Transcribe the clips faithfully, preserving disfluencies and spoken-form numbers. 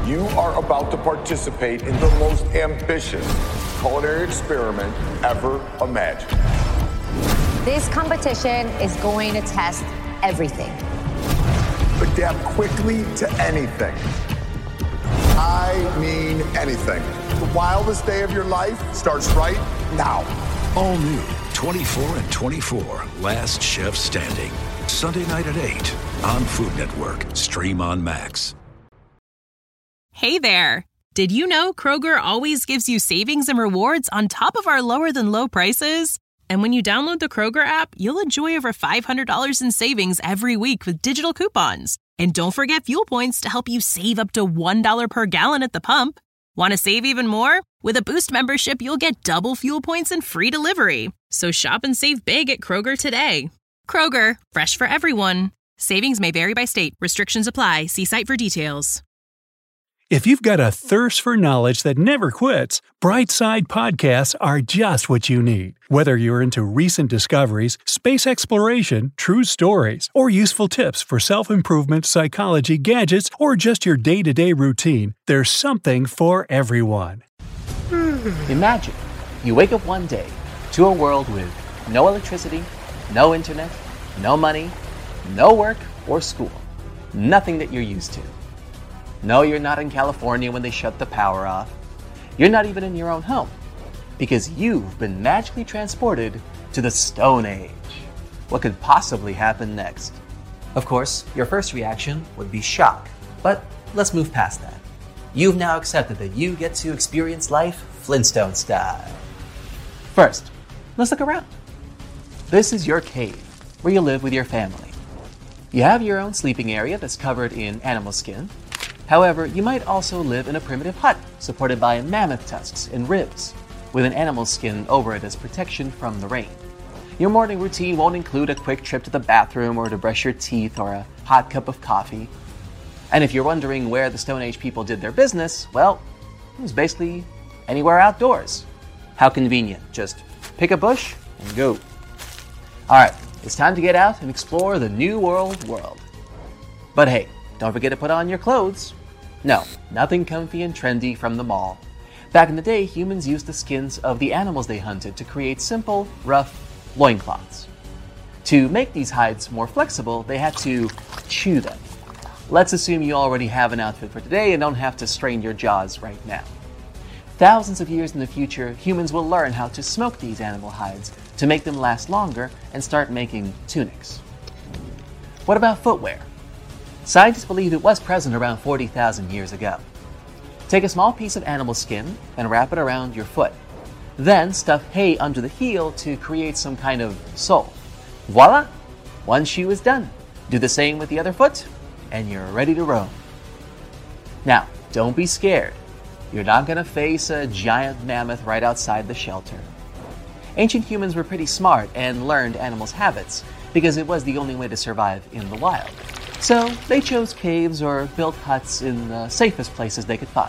You are about to participate in the most ambitious culinary experiment ever imagined. This competition is going to test everything. Adapt quickly to anything. I mean anything. The wildest day of your life starts right now. All new twenty-four and twenty-four, Last Chef Standing. Sunday night at eight on Food Network. Stream on Max. Hey there. Did you know Kroger always gives you savings and rewards on top of our lower than low prices? And when you download the Kroger app, you'll enjoy over five hundred dollars in savings every week with digital coupons. And don't forget fuel points to help you save up to one dollar per gallon at the pump. Want to save even more? With a Boost membership, you'll get double fuel points and free delivery. So shop and save big at Kroger today. Kroger, fresh for everyone. Savings may vary by state. Restrictions apply. See site for details. If you've got a thirst for knowledge that never quits, Brightside Podcasts are just what you need. Whether you're into recent discoveries, space exploration, true stories, or useful tips for self-improvement, psychology, gadgets, or just your day-to-day routine, there's something for everyone. Imagine you wake up one day to a world with no electricity, no internet, no money, no work or school. Nothing that you're used to. No, you're not in California when they shut the power off. You're not even in your own home, because you've been magically transported to the Stone Age. What could possibly happen next? Of course, your first reaction would be shock, but let's move past that. You've now accepted that you get to experience life Flintstone style. First, let's look around. This is your cave, where you live with your family. You have your own sleeping area that's covered in animal skin. However, you might also live in a primitive hut supported by mammoth tusks and ribs, with an animal skin over it as protection from the rain. Your morning routine won't include a quick trip to the bathroom or to brush your teeth or a hot cup of coffee. And if you're wondering where the Stone Age people did their business, well, it was basically anywhere outdoors. How convenient. Just pick a bush and go. Alright, it's time to get out and explore the New World world. But hey, don't forget to put on your clothes. No, nothing comfy and trendy from the mall. Back in the day, humans used the skins of the animals they hunted to create simple, rough loincloths. To make these hides more flexible, they had to chew them. Let's assume you already have an outfit for today and don't have to strain your jaws right now. Thousands of years in the future, humans will learn how to smoke these animal hides to make them last longer and start making tunics. What about footwear? Scientists believe it was present around forty thousand years ago. Take a small piece of animal skin and wrap it around your foot. Then stuff hay under the heel to create some kind of sole. Voila! One shoe is done. Do the same with the other foot, and you're ready to roam. Now, don't be scared. You're not going to face a giant mammoth right outside the shelter. Ancient humans were pretty smart and learned animals' habits because it was the only way to survive in the wild. So they chose caves or built huts in the safest places they could find.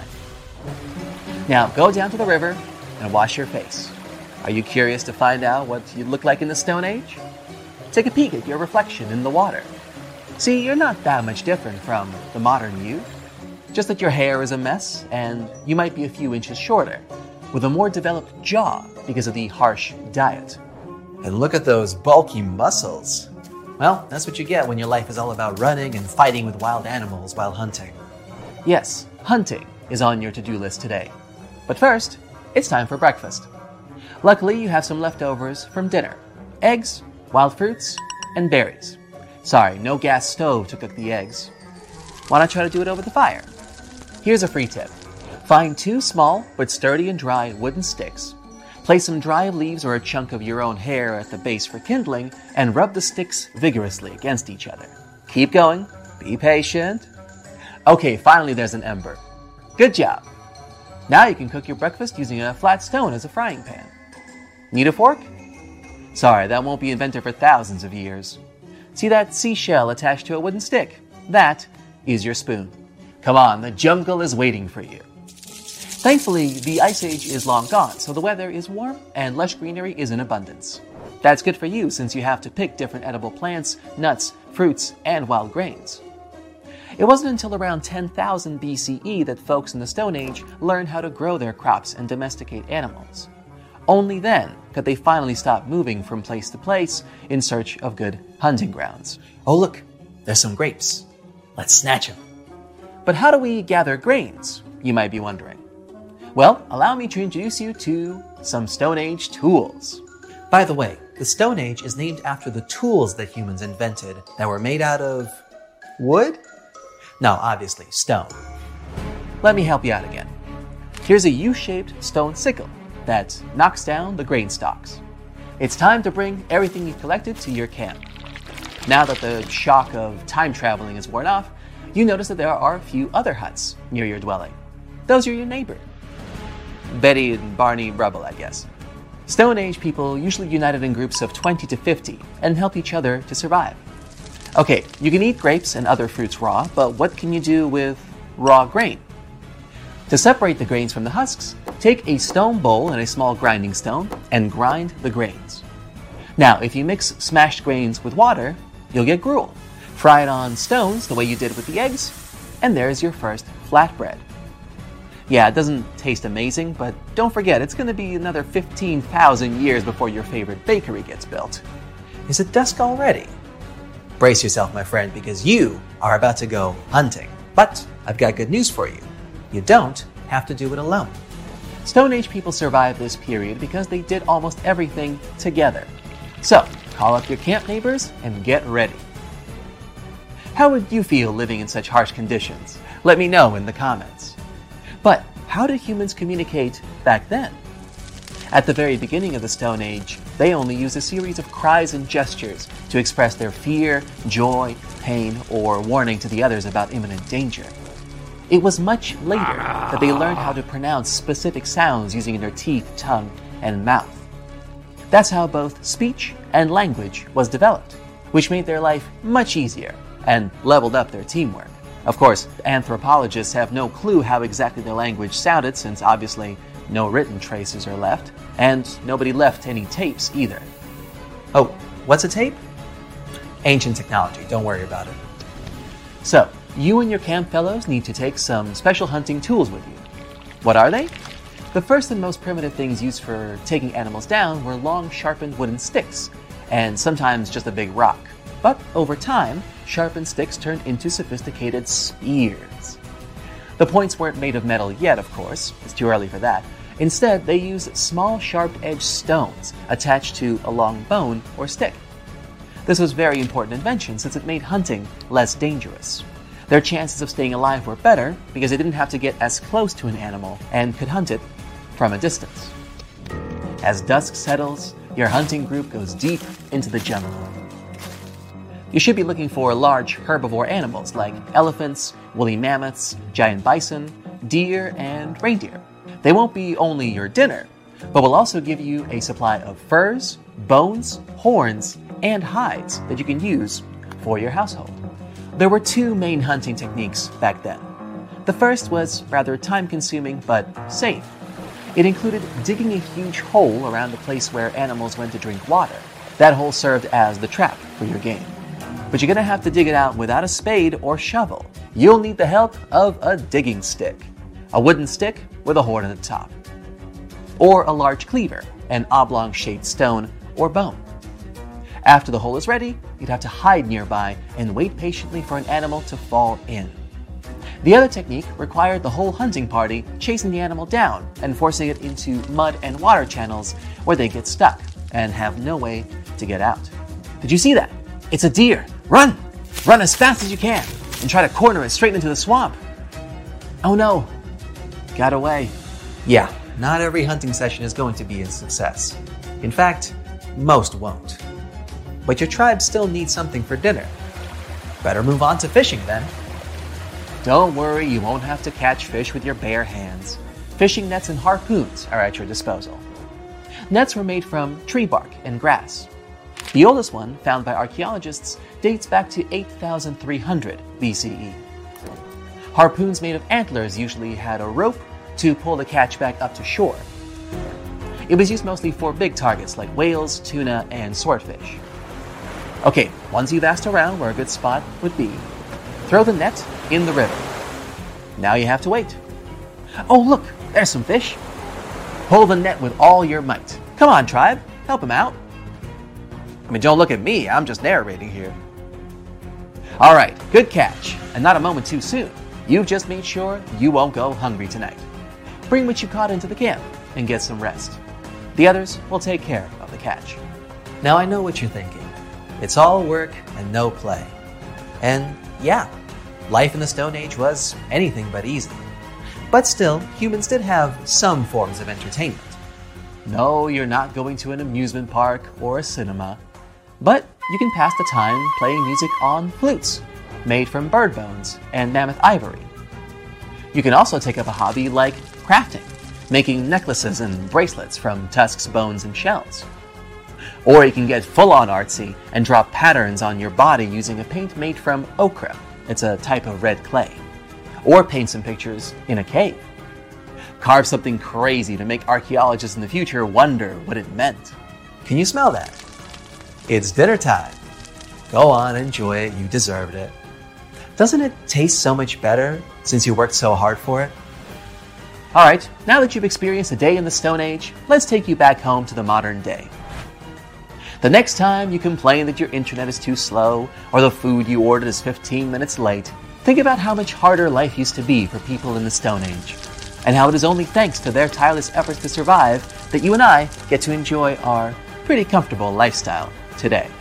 Now go down to the river and wash your face. Are you curious to find out what you look like in the Stone Age? Take a peek at your reflection in the water. See, you're not that much different from the modern you. Just that your hair is a mess and you might be a few inches shorter, with a more developed jaw because of the harsh diet. And look at those bulky muscles. Well, that's what you get when your life is all about running and fighting with wild animals while hunting. Yes, hunting is on your to-do list today. But first, it's time for breakfast. Luckily, you have some leftovers from dinner. Eggs, wild fruits, and berries. Sorry, no gas stove to cook the eggs. Why not try to do it over the fire? Here's a free tip. Find two small but sturdy and dry wooden sticks. Place some dry leaves or a chunk of your own hair at the base for kindling, and rub the sticks vigorously against each other. Keep going. Be patient. Okay, finally there's an ember. Good job. Now you can cook your breakfast using a flat stone as a frying pan. Need a fork? Sorry, that won't be invented for thousands of years. See that seashell attached to a wooden stick? That is your spoon. Come on, the jungle is waiting for you. Thankfully, the Ice Age is long gone, so the weather is warm and lush greenery is in abundance. That's good for you since you have to pick different edible plants, nuts, fruits, and wild grains. It wasn't until around ten thousand B C E that folks in the Stone Age learned how to grow their crops and domesticate animals. Only then could they finally stop moving from place to place in search of good hunting grounds. Oh look, there's some grapes. Let's snatch them. But how do we gather grains, you might be wondering? Well, allow me to introduce you to some Stone Age tools. By the way, the Stone Age is named after the tools that humans invented that were made out of wood? No, obviously, stone. Let me help you out again. Here's a U-shaped stone sickle that knocks down the grain stalks. It's time to bring everything you've collected to your camp. Now that the shock of time traveling is worn off, you notice that there are a few other huts near your dwelling. Those are your neighbor. Betty and Barney Rubble, I guess. Stone Age people usually united in groups of twenty to fifty and help each other to survive. Okay, you can eat grapes and other fruits raw, but what can you do with raw grain? To separate the grains from the husks, take a stone bowl and a small grinding stone and grind the grains. Now, if you mix smashed grains with water, you'll get gruel. Fry it on stones the way you did with the eggs, and there's your first flatbread. Yeah, it doesn't taste amazing, but don't forget, it's going to be another fifteen thousand years before your favorite bakery gets built. Is it dusk already? Brace yourself, my friend, because you are about to go hunting. But I've got good news for you. You don't have to do it alone. Stone Age people survived this period because they did almost everything together. So, call up your camp neighbors and get ready. How would you feel living in such harsh conditions? Let me know in the comments. But how did humans communicate back then? At the very beginning of the Stone Age, they only used a series of cries and gestures to express their fear, joy, pain, or warning to the others about imminent danger. It was much later that they learned how to pronounce specific sounds using their teeth, tongue, and mouth. That's how both speech and language was developed, which made their life much easier and leveled up their teamwork. Of course, anthropologists have no clue how exactly their language sounded, since obviously no written traces are left, and nobody left any tapes either. Oh, what's a tape? Ancient technology, don't worry about it. So, you and your camp fellows need to take some special hunting tools with you. What are they? The first and most primitive things used for taking animals down were long, sharpened wooden sticks, and sometimes just a big rock. But over time, sharpened sticks turned into sophisticated spears. The points weren't made of metal yet, of course. It's too early for that. Instead, they used small, sharp-edged stones attached to a long bone or stick. This was a very important invention since it made hunting less dangerous. Their chances of staying alive were better because they didn't have to get as close to an animal and could hunt it from a distance. As dusk settles, your hunting group goes deep into the jungle. You should be looking for large herbivore animals like elephants, woolly mammoths, giant bison, deer, and reindeer. They won't be only your dinner, but will also give you a supply of furs, bones, horns, and hides that you can use for your household. There were two main hunting techniques back then. The first was rather time-consuming but safe. It included digging a huge hole around the place where animals went to drink water. That hole served as the trap for your game. But you're going to have to dig it out without a spade or shovel. You'll need the help of a digging stick, a wooden stick with a horn on the top, or a large cleaver, an oblong-shaped stone or bone. After the hole is ready, you'd have to hide nearby and wait patiently for an animal to fall in. The other technique required the whole hunting party chasing the animal down and forcing it into mud and water channels where they get stuck and have no way to get out. Did you see that? It's a deer. Run! Run as fast as you can and try to corner it straight into the swamp. Oh no, got away. Yeah, not every hunting session is going to be a success. In fact, most won't. But your tribe still needs something for dinner. Better move on to fishing then. Don't worry, you won't have to catch fish with your bare hands. Fishing nets and harpoons are at your disposal. Nets were made from tree bark and grass. The oldest one, found by archaeologists, dates back to eight thousand three hundred B C E. Harpoons made of antlers usually had a rope to pull the catch back up to shore. It was used mostly for big targets like whales, tuna, and swordfish. Okay, once you've asked around where a good spot would be, throw the net in the river. Now you have to wait. Oh, look, there's some fish. Pull the net with all your might. Come on, tribe, help him out. I mean, don't look at me, I'm just narrating here. All right, good catch, and not a moment too soon. You've just made sure you won't go hungry tonight. Bring what you caught into the camp and get some rest. The others will take care of the catch. Now I know what you're thinking. It's all work and no play. And yeah, life in the Stone Age was anything but easy. But still, humans did have some forms of entertainment. No, you're not going to an amusement park or a cinema, but you can pass the time playing music on flutes, made from bird bones and mammoth ivory. You can also take up a hobby like crafting, making necklaces and bracelets from tusks, bones, and shells. Or you can get full-on artsy and draw patterns on your body using a paint made from ochre. It's a type of red clay. Or paint some pictures in a cave. Carve something crazy to make archaeologists in the future wonder what it meant. Can you smell that? It's dinner time. Go on, enjoy it, you deserved it. Doesn't it taste so much better since you worked so hard for it? Alright, now that you've experienced a day in the Stone Age, let's take you back home to the modern day. The next time you complain that your internet is too slow or the food you ordered is fifteen minutes late, think about how much harder life used to be for people in the Stone Age, and how it is only thanks to their tireless efforts to survive that you and I get to enjoy our pretty comfortable lifestyle today.